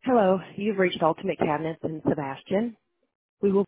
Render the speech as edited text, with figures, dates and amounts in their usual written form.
Hello, you've reached Ultimate Cabinets in Sebastian. We will